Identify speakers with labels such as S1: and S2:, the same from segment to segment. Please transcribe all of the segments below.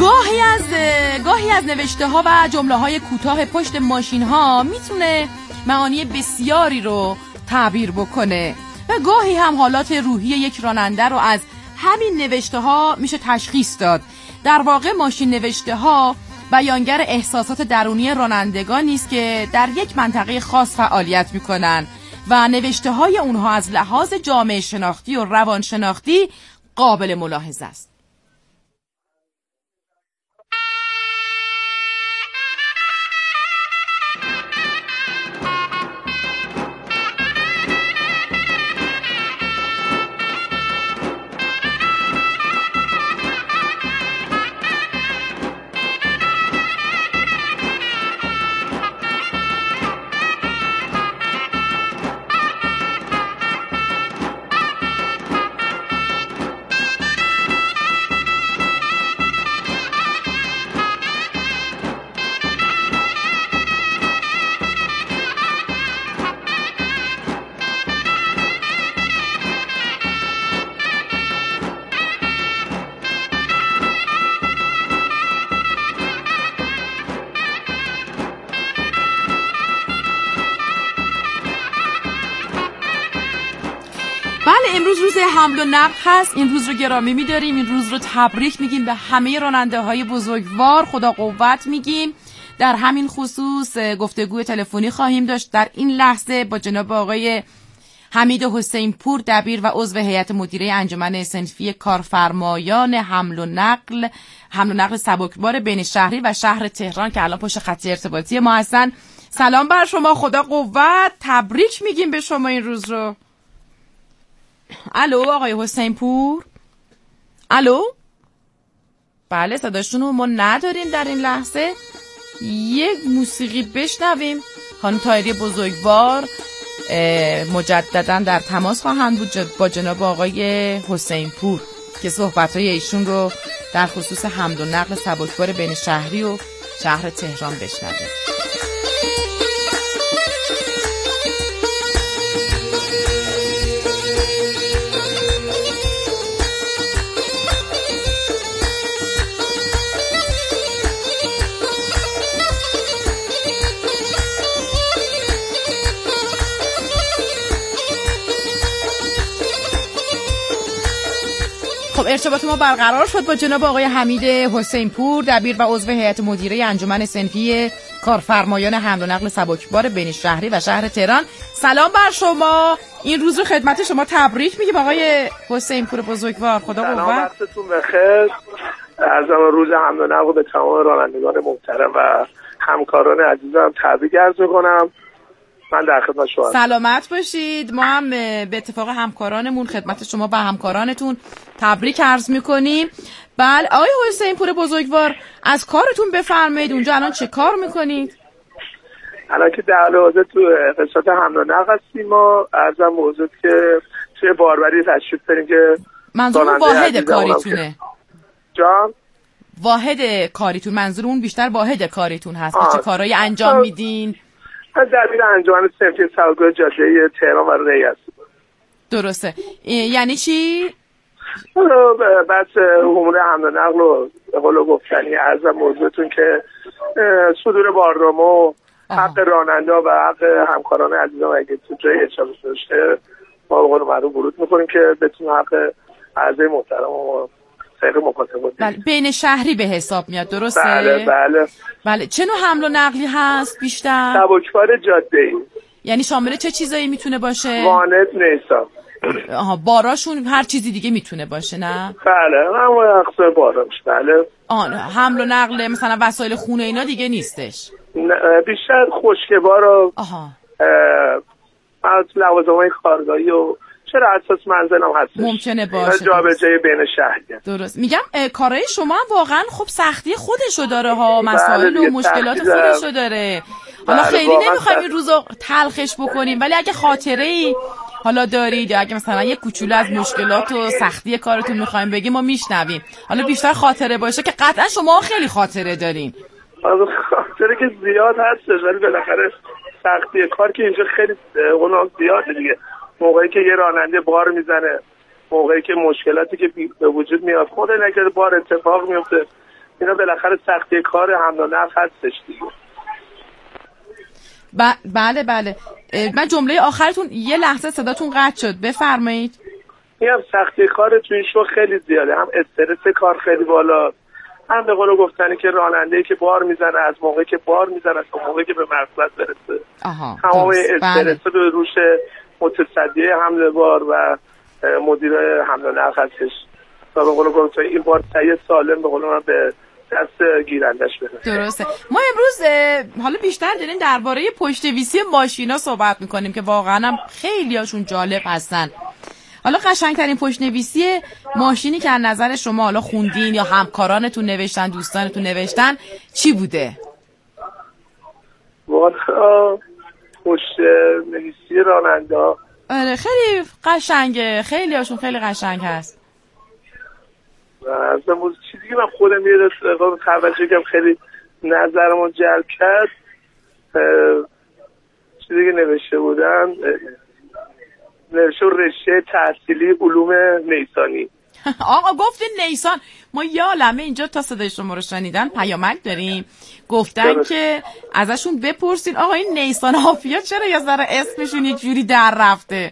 S1: گاهی از نوشته ها و جمله های کوتاه پشت ماشین ها میتونه معانی بسیاری رو تعبیر بکنه و گاهی هم حالات روحی یک راننده رو از همین نوشته ها میشه تشخیص داد. در واقع ماشین نوشته ها بیانگر احساسات درونی رانندگانی است که در یک منطقه خاص فعالیت میکنن و نوشته های اونها از لحاظ جامعه شناختی و روان شناختی قابل ملاحظه است. امروز روز حمل و نقل هست. این روز رو گرامی می‌داریم. این روز رو تبریک میگیم به همه راننده‌های بزرگوار. خدا قوت میگیم. در همین خصوص گفتگوی تلفنی خواهیم داشت در این لحظه با جناب آقای حمید حسین پور، دبیر و عضو هیئت مدیره انجمن صنفی کارفرمایان حمل و نقل سبکبار بین شهری و شهر تهران که الان پشت خط ارتباطی ما هستن. سلام بر شما، خدا قوت. تبریک میگیم به شما این روز رو. الو آقای حسین پور؟ الو؟ بله صداشون رو ما نداریم در این لحظه. یک موسیقی بشنویم. خانم طاهری بزرگوار مجددا در تماس خواهند بود با جناب آقای حسین پور که صحبت‌های ایشون رو در خصوص حمل و نقل سبکبار بین شهری و شهر تهران بشنویم. خب ارتباط ما برقرار شد با جناب آقای حمید حسین پور، دبیر و عضو هیئت مدیره انجمن صنفی کارفرمایان حمل و نقل سبکبار بین شهری و شهر تهران. سلام بر شما. این روز رو خدمت شما تبریک میگیم آقای حسین پور بزرگوار. خدا قوت.
S2: سلام، وقتتون بخیر. از روز حمل و نقل به تمام رانندگان محترم و همکاران عزیزم تبریک عرض می‌کنم. من در خدمت شما.
S1: سلامت باشید. ما هم به اتفاق همکارانمون خدمت شما و همکارانتون تبریک عرض میکنیم. بله آقای حسین پور بزرگوار، از کارتون بفرمایید. اونجا الان چه کار میکنید؟
S2: الان که در حوزه تو قسمت حمل و نقل هستیم. ما ارزم موضوع که توی باربری تشریف داریم که
S1: منظور واحد کاریتونه.
S2: جان؟
S1: واحد کاریتون، منظور اون بیشتر واحد کاریتون هست که چه کارهایی انجام میدین؟
S2: دبیر انجمن صنفی سبکبار جاده تهران و ری هستم.
S1: درسته. یعنی چی؟
S2: بس امور حمل و نقل و قول گفتنی ارزم موضوعتون که صدور بارنامه و حق راننده و حق همکاران عزیزم اگه تو جای اجازه داشته ما به قول معروف ورود میکنیم که بتونیم حق اعضای محترم و خیلی مکاتبه.
S1: بله، بین شهری به حساب میاد. درسته؟
S2: بله.
S1: چه نوع حمل و نقلی هست بیشتر؟
S2: سبکبار جاده‌ای.
S1: یعنی شامل چه چیزایی میتونه باشه؟
S2: وانت، نیسان.
S1: باراشون هر چیزی دیگه میتونه باشه نه؟
S2: بله، همون اقسام باراش. بله.
S1: حمل و نقل مثلا وسایل خونه اینا دیگه نیستش.
S2: بیشتر خشکبار و لوازم‌های کارگاهی و چرا اساس منزل هم هستش
S1: ممکنه باشه
S2: جابجایی بین شهر.
S1: درست میگم. کارهای شما واقعا خب سختی خودشو داره ها، مسائل و مشکلات خودشو داره. حالا خیلی نمیخوایم این روزو تلخش بکنیم، ولی اگه خاطره‌ای حالا دارید یا اگه مثلا یه کوچولو از مشکلات و سختی کارتون میخوایم بگیم ما میشنویم. حالا بیشتر خاطره باشه که قطعا شما خیلی خاطره دارین.
S2: خاطره که زیاد هستش، ولی بالاخره سختی کار که اینجا خیلی اونم زیاده دیگه. موقعی که یه راننده بار میزنه، موقعی که مشکلاتی که به وجود میاد، خود نکرده بار اتفاق میفته، اینا بالاخره سختی کار حمل و نقل هستش دیگه.
S1: بله من جمله آخرتون یه لحظه صداتون قطع شد، بفرمایید.
S2: میگم سختی کار تو این شغل خیلی زیاده، هم استرس کار خیلی بالا، هم به قول گفتنی که راننده‌ای که بار میزنه از موقعی که بار میزنه تا موقعی که به مقصد برسه تمام استرس به روش متصدی حمل بار و مدیر حمل و نقل هستش تا به قول گفتنی این بار تهیه سالم به قول من به دست گیرندش برسه.
S1: درسته. ما امروز حالا بیشتر داریم درباره پشت‌نویسی ماشینا صحبت میکنیم که واقعا هم خیلی هاشون جالب هستن. حالا قشنگترین پشت‌نویسی ماشینی که از نظر شما حالا خوندین یا همکارانتون نوشتن، دوستانتون نوشتن، چی بوده؟
S2: والا پشت‌نویسی راننده
S1: خیلی قشنگه، خیلی هاشون خیلی قشنگ هست.
S2: از اون چیزی که من خودم یه دست توجه کردم خیلی نظرمو جلب کرد، چیزی که نوشته بودن نوشته رشته تحصیلی علوم نیسانی.
S1: آقا گفتین نیسان، ما یالمه اینجا تا صدای شما رو شنیدن پیامک داریم گفتن که ازشون بپرسین آقا این نیسان آفیا چرا یه ذره اسمشون یک جوری در رفته؟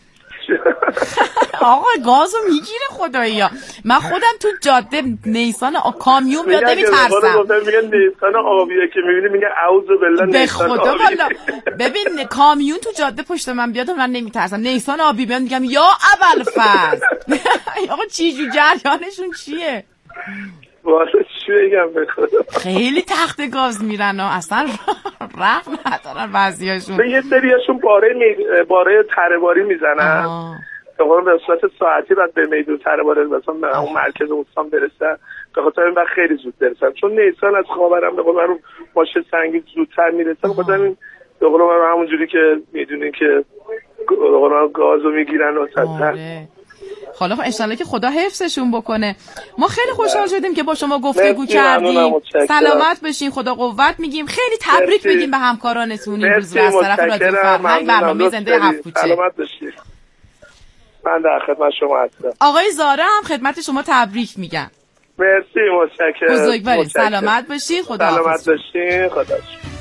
S1: آقا گازو میگیره خدایا. من خودم تو جاده نیسان کامیون بیاد نمیترسم.
S2: میگن نیسان آبیه که میبینی میگن اعوذ بالله نیسان
S1: آبی. به خدا والا ببین کامیون تو جاده پشت من بیاد من نمیترسم. نیسان آبی بیاد میگم یا ابوالفضل. آقا چی جو جریانشون چیه؟
S2: واسه چی بگم به خدا
S1: خیلی تخت گاز میرن و اصلا رحم ندارن بعضیاشون.
S2: یه سریاشون باره تره‌باری میزنن بقول به صورت ساعتی بعد به میدون تره‌باری مثلا به اون مرکز استان برسن، به خاطر این وقت خیلی زود برسن چون نیسان از خاورم به قول من ماشین سنگی زودتر میرسن. خاطر این به قول من همونجوری که میدونین که به قول گازو میگیرن و
S1: حالا ان شاءالله که خدا حفظشون بکنه. ما خیلی خوشحال شدیم که با شما گفتگو کردیم. سلامت بشین، خدا قوت میگیم. خیلی تبریک میگیم به همکارانتون این روز از طرف رادیو فرهنگ برنامه زنده هفت کوچه.
S2: سلامت بشین. من در خدمت شما هستم.
S1: آقای زاره هم خدمت شما تبریک میگن.
S2: مرسی، متشکرم.
S1: بزرگوارید. سلامت بشین، خدا
S2: سلامت بشین، خدا.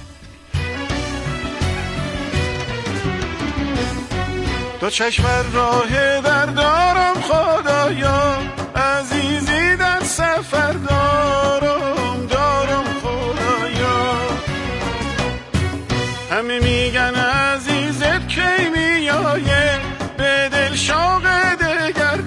S3: دو چشم راه در دارم خدایا، عزیزی در سفر دارم خدایا. همه میگن عزیزت کی میایه، به دل شوق دگر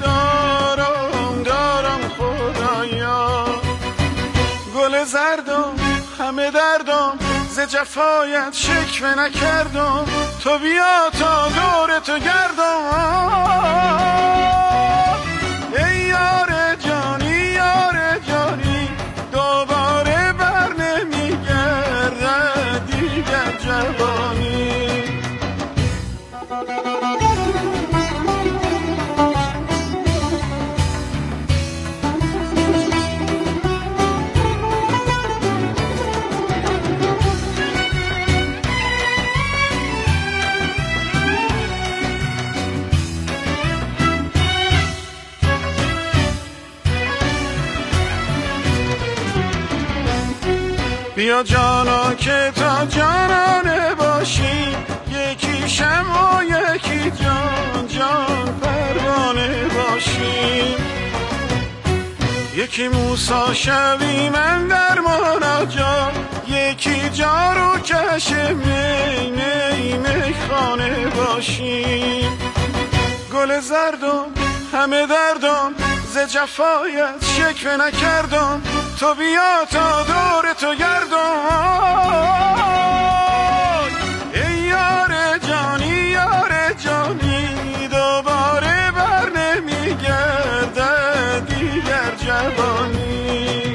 S3: دارم خدایا. گل زردم همه دردم ز جفایت شکوه نکردم، تو بیا تا دور تو گردم. ای یار جانی دوباره بر نمیگرده دیگر جوانی. بیا جانا که تا جانانه باشی، یکی شمع و یکی جان پروانه باشی. یکی موسی شوی من در مناجات، یکی جارو کش می خانه باشی. گل زردم همه دردم ز جفایت شکوه نکردم، تو بیا تا دور تو گردم. ای یار جانی دوباره بر نمیگرده دیگر جوانی.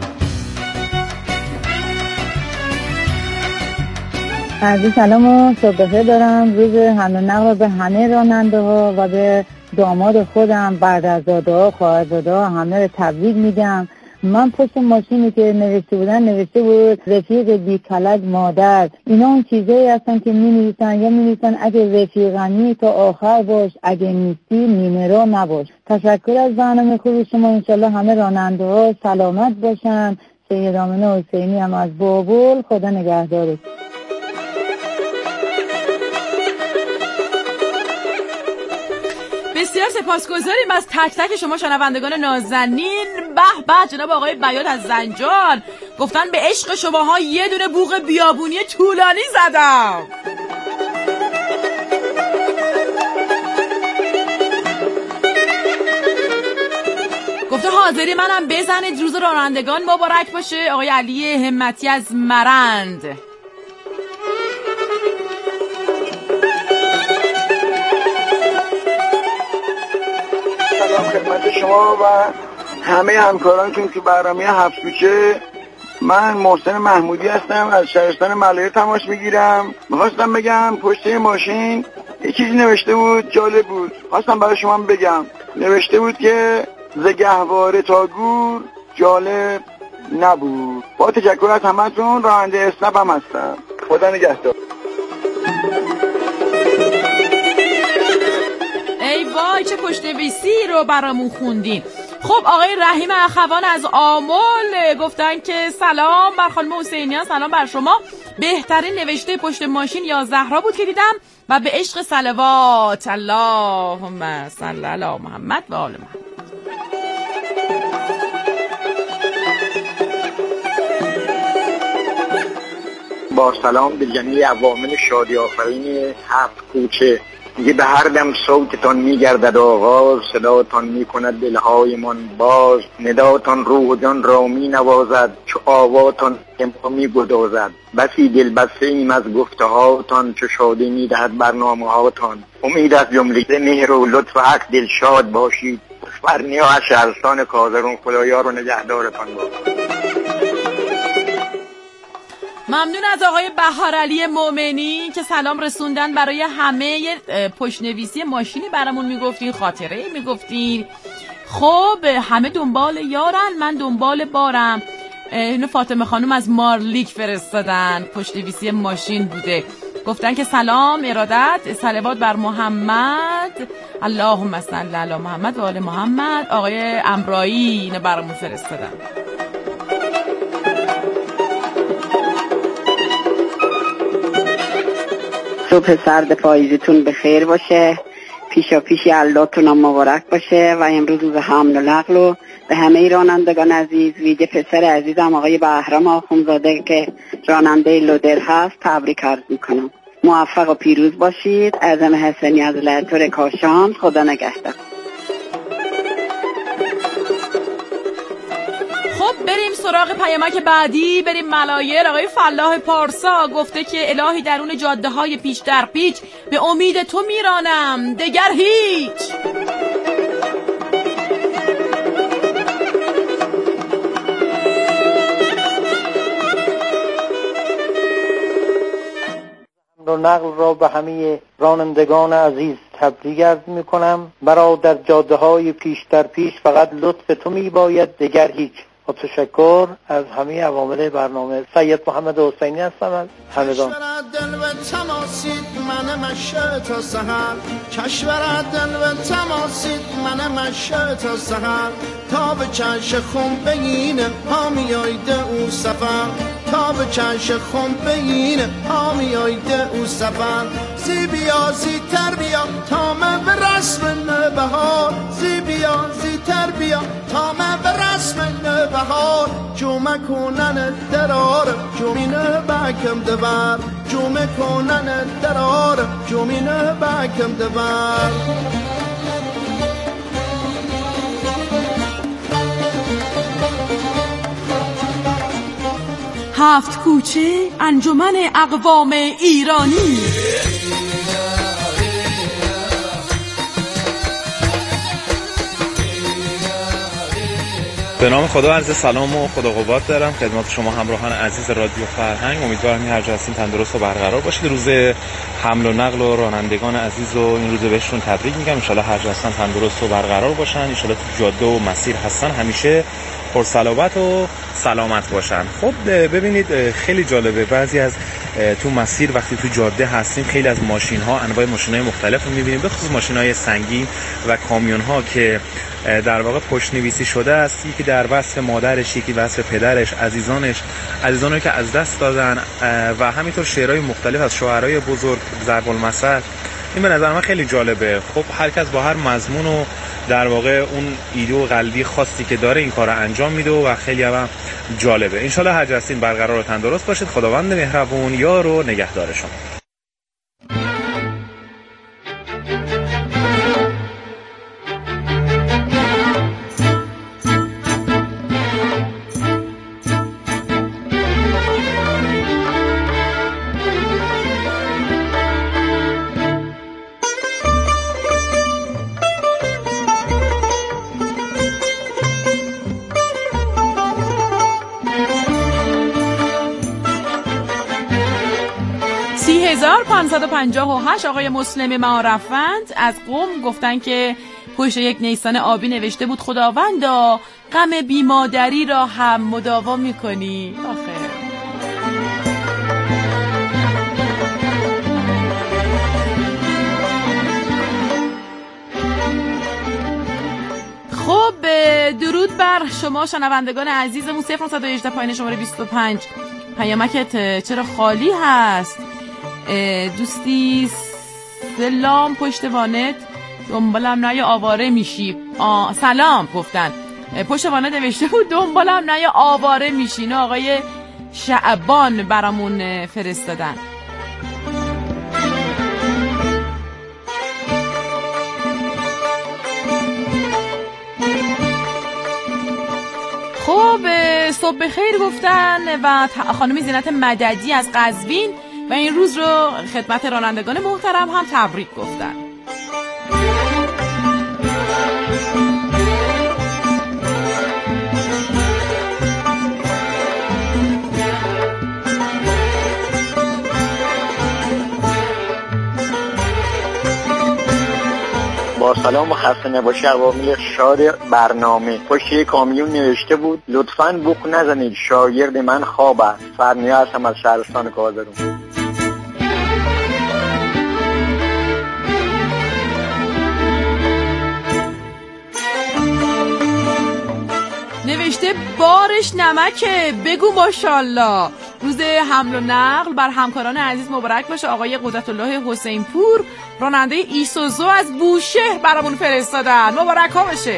S4: عرض سلام و صبح بخیر دارم. روز حمل و نقل به همه راننده ها و به داماد خودم، برادرزاده ها، خواهرزاده ها همه رو تبریک میگم. من پشت ماشینی که نوشته بود رفیق بی کلک مادر. اینا اون چیزایی هستن که می‌نویسن یا می‌نویسن اگه رفیقمی تا آخر باش، اگه نیستی نیمه را نباش. تشکر از برنامه خوب شما. انشالله همه راننده‌ها سلامت باشن. سید آمنه حسینی هم از بابل. خدا نگهدارت.
S1: بسیار سپاسگزاریم از تک تک شما شنوندگان نازنین. به به جناب آقای بیات از زنجان گفتن به عشق شماها یه دونه بوق بیابونی طولانی زدم. گفته حاضری منم بزنید، روز رانندگان مبارک باشه. آقای علی همتی از مرند.
S5: سلام خدمت شما و همه همکارانتون که برنامه هفت کوچه. من محسن محمودی هستم، از شهرستان ملایه تماس میگیرم. میخواستم بگم پشت ماشین یه چیزی نوشته بود، جالب بود، خواستم برای شما بگم. نوشته بود که ز گهواره تا گور جالب نبود. با تشکر از همتون. راننده اسنپ هم هستم. خدا نگهدار.
S1: ای وای چه پشت‌نویسی رو برامون خوندین. خب آقای رحیم اخوان از آمل گفتن که سلام بر خانم حسینیان، سلام بر شما. بهترین نوشته پشت ماشین یا زهرا بود که دیدم و به عشق صلوات. اللهم صل علی محمد و آل محمد.
S5: با سلام به جمیع عوامل شادی آفرین هفت کوچه. میگه به هر دم صوتتان میگردد آغاز، صداتان میکند دلهای من باز، نداتان روح و جان را مینوازد، چو آواتان ما میگدازد. بسی دل بسته ایم از گفته هاتان، چو شادی میدهد برنامه هاتان. امید از جمله مهر و لطف حق دل شاد باشید. فرنیا از شهرستان کازرون. خدایا رو نگهدارتان باشد.
S1: ممنون از آقای بهارعلی مؤمنی که سلام رسوندن برای همه. پشت‌نویسی ماشینی برامون میگفتین، خاطره میگفتین. خب همه دنبال یارن، من دنبال بارم. اینو فاطمه خانم از مارلیک فرستادن، پشت‌نویسی ماشین بوده. گفتن که سلام ارادت صلوات بر محمد، اللهم صل علی محمد و آل محمد. آقای امرایی اینو برامون فرستادن.
S6: صبح سرد پاییزتون بخیر باشه، پیشا پیشی اللهتون هم مبارک باشه و امروز روز حمل و نقل و به همه رانندگان عزیز، ویژه پسر عزیزم آقای بهرام آخونزاده که راننده لودر هست تبریک عرض میکنم. موفق و پیروز باشید. اعظم حسینی از لهتور کاشان. خدا نگهدار.
S1: خب بریم سراغ پیامک بعدی. بریم ملایر. آقای فلاح پارسا گفته که الهی درون جاده های پیچ در پیچ به امید تو میرانم، دگر هیچ.
S7: نقل را به همه رانندگان عزیز تبریک عرض میکنم. برادر جاده های پیش در پیش فقط لطف تو میباید، دگر هیچ. با تشکر از همه عوامل برنامه. سید محمد حسینی هستم از همدان.
S3: دل و تماسید من مشه تا سحر، کشور دل و تماسید من مشه تا سحر، تا به چش خم بگینه ها میایده او سفر، تا به چش خم بگینه ها میایده او سفر. زی بیا زی تر بیا تا من به رسم نبهار، زی بیا زی تر بیا تا من به رسم نبهار. جمعه کنن درار جمینه بکم دبر، جمعه کنن درار جمینه بکم دبر.
S1: هفت کوچه انجمن اقوام ایرانی.
S8: به نام خدا عرض سلام و خدا قوت دارم خدمت شما همراهان عزیز رادیو فرهنگ. امیدوارم هر جا هستین تندرست و برقرار باشید. روز حمل و نقل و رانندگان عزیز و این روز بهشون تبریک میگم. ان شاء الله هر جا هستن تندرست و برقرار باشن. ان شاء الله تو جاده و مسیر هستن همیشه پرصلابت و سلامت باشن. خب ببینید خیلی جالبه، بعضی از تو مسیر وقتی تو جاده هستیم خیلی از ماشین‌ها، انواع ماشین‌های مختلف رو می‌بینیم، به خصوص ماشین‌های سنگین و کامیون‌ها که در واقع پشت‌نویسی شده است، یکی در وصف مادرش، یکی وصف پدرش، عزیزانی که از دست دادن و همینطور شعرهای مختلف از شاعرای بزرگ ضرب المثل. این به نظر من خیلی جالبه. خب هر کس با هر مضمون و در واقع اون ایده و قلبی خاصی که داره این کارو انجام میده و خیلی هم جالبه. ان شاء الله هر جا هستین برقرار و تندرست باشید. خداوند مهربون یار و نگهدار شما.
S1: سی 1558 آقای مسلم معارفند از قم گفتن که پشت یک نیسان آبی نوشته بود خداوندا غم بیمادری را هم مداوا میکنی. آخه خب درود بر شما شنوندگان عزیزمون. 0918 پایین شماره 25 پیامکت چرا خالی هست؟ دوستی سلام پشت وانت دنبالم نه یا آواره میشی. سلام گفتن پشت وانت نوشته بود دنبالم نه یا آواره میشی. نه آقای شعبان برامون فرستادن. خب صبح بخیر گفتن و خانم زینت مددی از قزوین و این روز رو خدمت رانندگان محترم هم تبریک گفتن.
S5: با سلام و خسته نباشی عوامل شاد برنامه. پشت یک کامیون نوشته بود لطفاً بوق نزنید شاگرد من خواب است. فرنیا هستم از شهرستان کازرون.
S1: نوشته بارش نمکه بگو ماشاءالله. روز حمل و نقل بر همکاران عزیز مبارک باشه. آقای قدرت الله حسین پور راننده ایسوزو از بوشهر برامون فرستادن. مبارک ها باشه.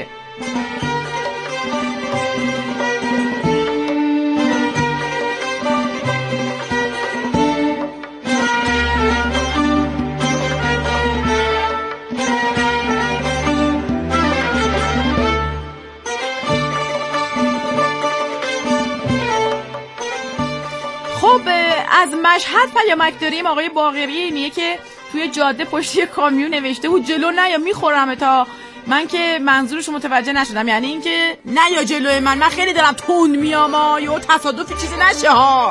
S1: از مشهد پیامک داریم. آقای باقری اینیه که توی جاده پشتی کامیون نوشته بود جلو نیا میخورم تا. من که منظورشو متوجه نشدم، یعنی این که نیا جلوی من خیلی دارم تون میام یا تصادفی چیزی نشه ها.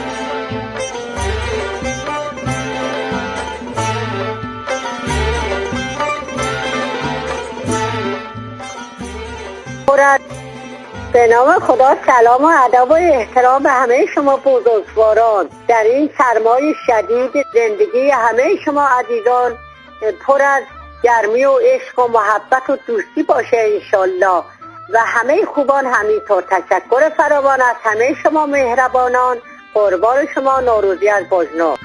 S9: به نام خدا سلام و ادب و احترام به همه شما بزرگواران. در این سرمای شدید زندگی همه شما عزیزان پر از گرمی و عشق و محبت و دوستی باشه انشالله و همه خوبان همینطور. تشکر فراوان از همه شما مهربانان. قربان شما. نوروزی از بجنور.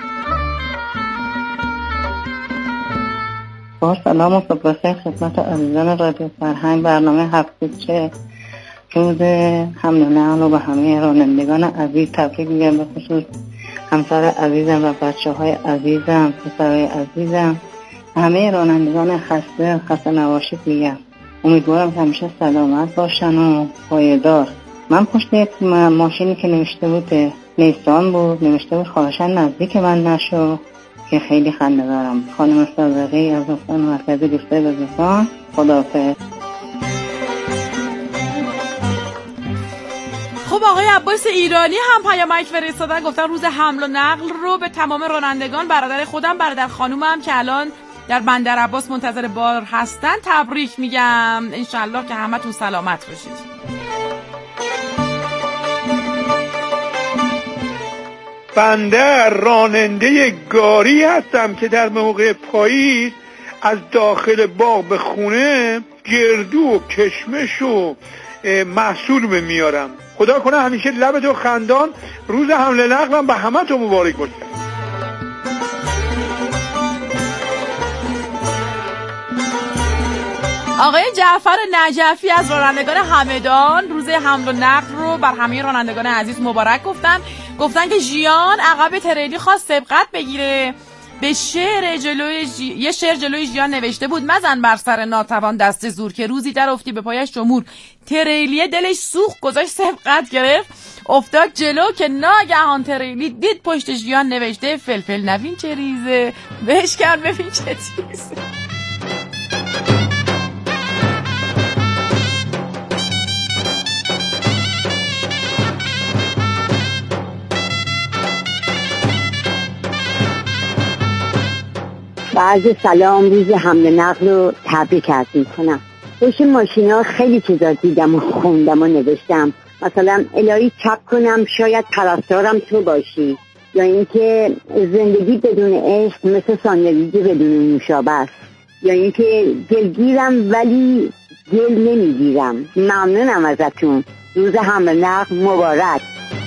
S4: با سلام و صبح بخیر خدمت عزیزان رادیو فرهنگ. برنامه هفته که روز حمل و نقل و به همه رانندگان عزیز تبریک میگم، به خصوص همسر عزیزم و بچه‌های عزیزم، پسرای عزیزم، همه رانندگان خسته نباشید میگم. امیدوارم همیشه سلامت باشن و پایدار. من پشت یک ماشینی که نوشته بود نیسان بود، نوشته بود خواهشاً نزدیک من نشو، که خیلی خنده دارم. خانم صادقی از استان مرکزی دوسته بزرگان. خداحافظ.
S1: خب آقای عباس ایرانی هم پیامک فرستادن، گفتن روز حمل و نقل رو به تمام رانندگان، برادر خودم، برادر خانومم که الان در بندر عباس منتظر بار هستن تبریک میگم. انشالله که همتون سلامت باشید.
S10: بنده راننده گاری هستم که در موقع پاییز از داخل باغ به خونه گردو و کشمش و محصول میارم. خدا کنه همیشه لبتو خندان، روز حمل نقلم به همه تو مبارک باشه.
S1: آقای جعفر نجفی از رانندگان همدان روز حمل و نقل رو بر همه رانندگان عزیز مبارک گفتن که ژیان عقب تریلی خواست سبقت بگیره. به یه شعر جلوی ژیان نوشته بود: مزن بر سر ناتوان دست زور که روزی در افتی به پایش جمهور. تریلیه دلش سوخت، گذاشت سبقت گرفت، افتاد جلو که ناگهان تریلی دید پشت ژیان نوشته فلفل نبین چه ریزه، بشکن ببین چه تیزه.
S9: و عرض سلام، روز حمل نقل رو تبریک عرض میکنم. پشت ماشینا خیلی چیزا دیدم و خوندم و نوشتم، مثلا الهی چپ کنم شاید پرستارم تو باشی، یا اینکه زندگی بدون عشق مثل ساندویچ بدون نوشابه است، یا اینکه دلگیرم ولی دل نمیگیرم. ممنونم ازتون. روز حمل نقل مبارک.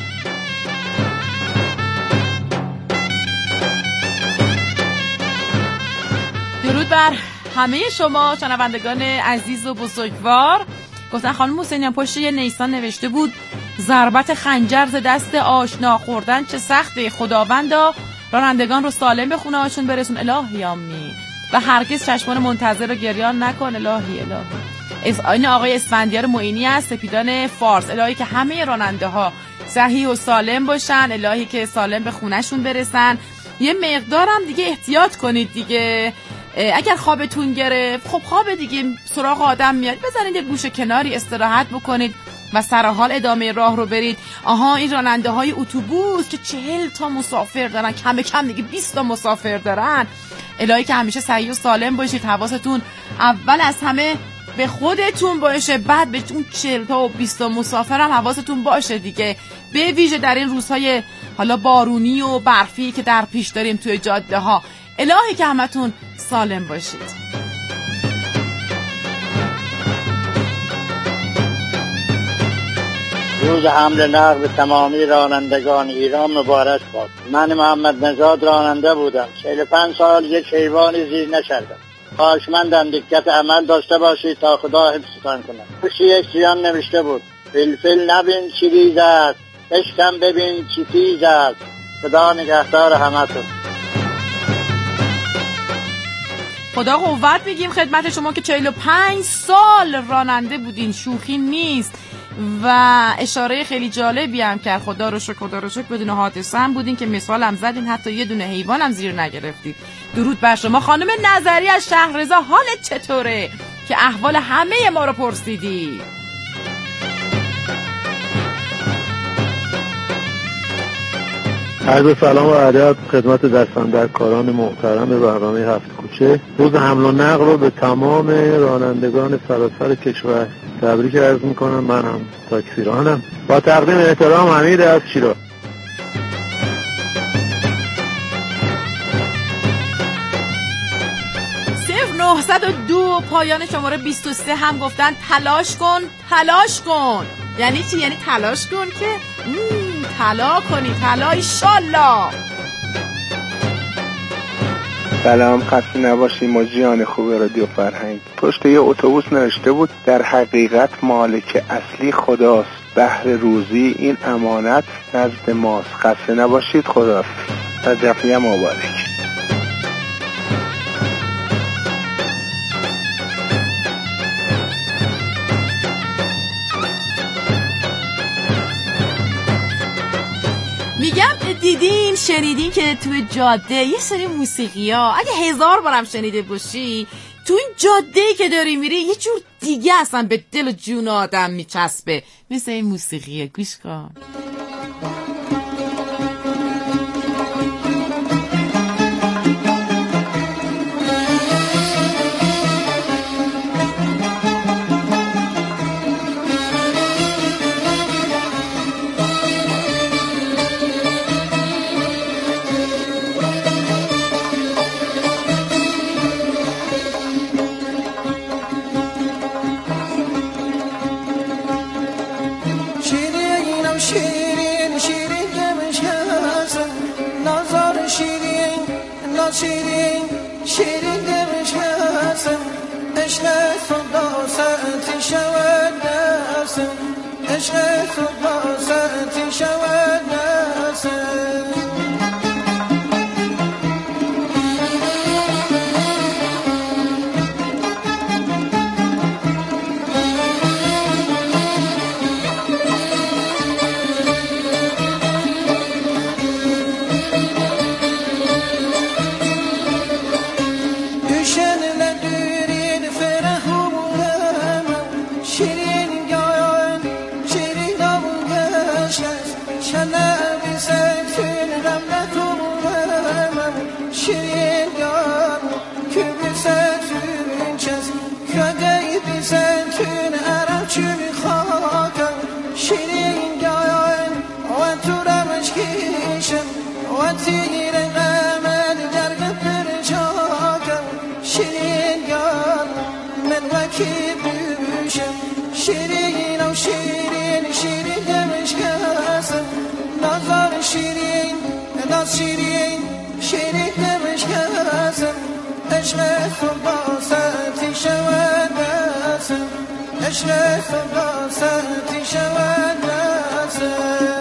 S1: درود بر همه شما شنوندگان عزیز و بزرگوار. گفتن خانم حسینیان پشت یه نیسان نوشته بود: ضربت خنجر ز دست آشنا خوردن چه سخته، خداوندا رانندگان رو سالم به خونه هاشون برسون. الهی آمین. و هرگز چشمان منتظر و گریان نکن. الهی این آقای اسفندیار معینی از سپیدان فارس. الهی که همه راننده ها صحیح و سالم باشن، الهی که سالم به خونهشون برسن. یه مقدارم دیگه احتیاط کنید دیگه. اگر خوابتون گرفت، خب خواب دیگه سراغ آدم میاد، بزنید یه گوشه کناری استراحت بکنید و سرحال ادامه راه رو برید. این راننده های اتوبوس که 40 تا مسافر دارن، کم دیگه 20 تا مسافر دارن، الهی که همیشه صحیح و سالم باشید. حواستون اول از همه به خودتون باشه، بعد به اون 40 تا و 20 تا مسافر هم حواستون باشه دیگه، به ویژه در این روزهای حالا بارونی و برفی که در پیش داریم توی جاده ها. الهی که همتون سالم باشید.
S11: روز حمل نقل به تمامی رانندگان ایران مبارک باد. من محمد نژاد راننده بودم. 45 سال یک حیوانی زیر نکردم. خواهشمندم دقت عمل داشته باشید تا خدا حفظتان کنه. پشت یک ژیان نوشته بود: فلفل نبین چی ریز است، بشکن ببین چی تیز است. خدا نگهدار همتون.
S1: خدا قوت میگیم خدمت شما که 45 سال راننده بودین، شوخی نیست. و اشاره خیلی جالبی هم کرد. خدا رو شکر بدون حادثه هم بودین که مثال هم زدین، حتی یه دونه حیوان هم زیر نگرفتید. درود بر شما. خانم نظری از شهررضا، حالت چطوره که احوال همه ما رو پرسیدی؟
S12: عرض سلام و ادب خدمت دستاندرکاران محترم برنامه هفت کوچه. روز حمل و نقل رو به تمام رانندگان سراسر کشور تبریک عرض میکنم. من هم تاکسیرانم. با تقدیم احترام، حمید از شیراز.
S1: 902 پایان شماره 23 هم گفتن تلاش کن. یعنی چی؟ یعنی تلاش کن که طلا کنی، طلا ایشالله.
S13: سلام، خسته نباشی. مجریان خوب رادیو فرهنگ. پشت یه اتوبوس نوشته بود: در حقیقت مالک اصلی خداست، بهر روزی این امانت نزد ماست. خسته نباشید. خداحافظ. رجبیه مبارک.
S1: میگم دیدین شنیدین که توی جاده یه سری موسیقی ها اگه 1000 بارم شنیده باشی تو این جاده‌ای که داری میری یه جور دیگه اصلا به دل و جون آدم میچسبه، مثل این موسیقیه. گوش کن.
S3: شیرین شیرین دلش هستم، عشق خدا ساعتی شود نسم، عشق خدا ساعتی شود نسم. شیرین شیرین دمش کسم، عشق خدا ساعتی شود نسم، عشق خدا ساعتی شود نسم.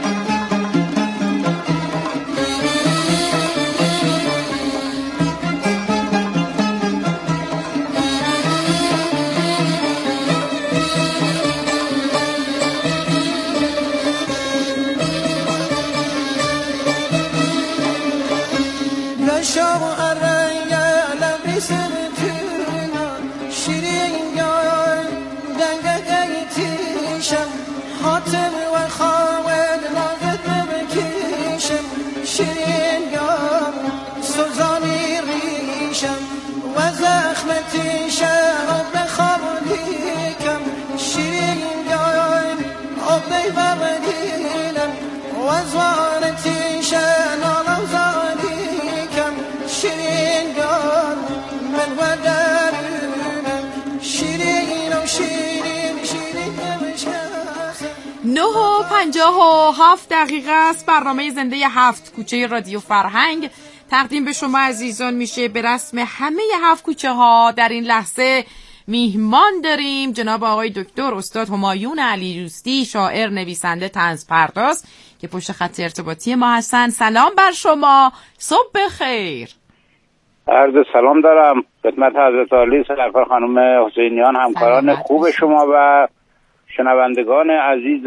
S1: نه و 57 دقیقه است. برنامه زنده 7 کوچه رادیو فرهنگ تقدیم به شما عزیزان میشه. به رسم همه 7 کوچه ها در این لحظه میهمان داریم جناب آقای دکتر استاد همایون علی دوستی، شاعر، نویسنده، طنز پرداز که پشت خط ارتباطی ما هستن. سلام بر شما، صبح بخیر.
S14: عرض سلام دارم خدمت حضرت عالی سرکار خانم حسینیان، همکاران خوب شما و شنوندگان عزیز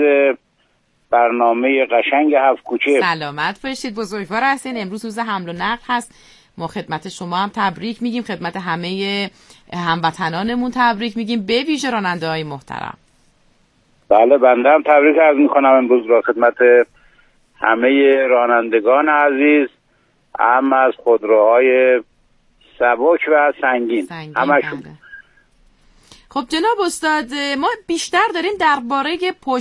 S14: برنامه قشنگ 7 کوچه.
S1: سلامت باشید، بزرگوار هستین. امروز روز حمل و نقل هست. ما خدمت شما هم تبریک میگیم، خدمت همه هموطنانمون تبریک میگیم، به ویژه راننده‌های محترم.
S14: بله، بنده هم تبریک عرض میکنم امروز را خدمت همه رانندگان عزیز، هم از خودروهای سبک و سنگین همشون.
S1: بله. خب جناب استاد، ما بیشتر داریم درباره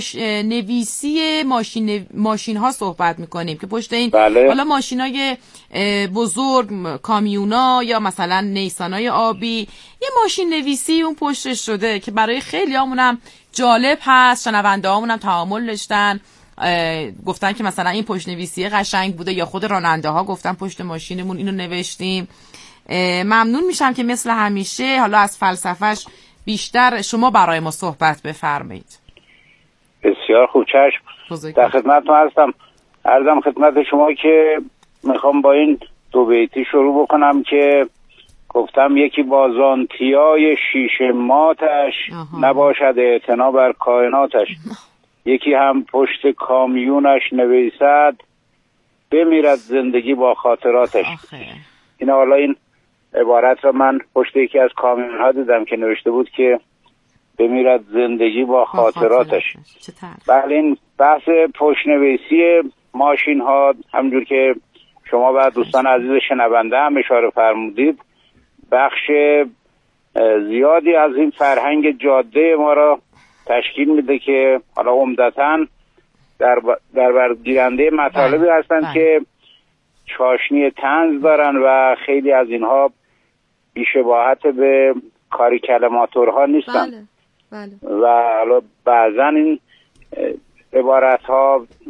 S1: نویسی ماشین ها صحبت میکنیم که پشت این
S14: بله.
S1: حالا ماشین های بزرگ، کامیونا یا مثلا نیسانای آبی، یه ماشین نویسی اون پشتش شده که برای خیلی همونم جالب هست. شنونده همونم تعامل داشتن، گفتن که مثلا این پشت نویسی قشنگ بوده، یا خود راننده ها گفتن پشت ماشینمون اینو نوشتیم. ممنون میشم که مثل همیشه حالا از فلسفهش بیشتر شما برای ما صحبت بفرمایید.
S14: بسیار خوب، چشم، در خدمتتون هستم. عرضم خدمت شما که میخوام با این دو بیتی شروع بکنم که گفتم یکی بازانتیای شیشه ماتش نباشد اعتنا بر کائناتش، یکی هم پشت کامیونش نویسد بمیرد زندگی با خاطراتش. این حالا این عبارت را من پشت یکی از کامیون ها دیدم که نوشته بود که بمیرد زندگی با خاطراتش. بله، این بحث پشت‌نویسی ماشین ها همونجور که شما و دوستان عزیز شنونده هم اشاره فرمودید، بخش زیادی از این فرهنگ جاده ما را تشکیل میده که حالا عمدتاً در برگیرنده مطالبی هستند که چاشنی طنز دارن و خیلی از اینها بی‌شباهت به کاریکلماتورها نیستن.
S1: بله.
S14: و حالا بعضا این عبارت ها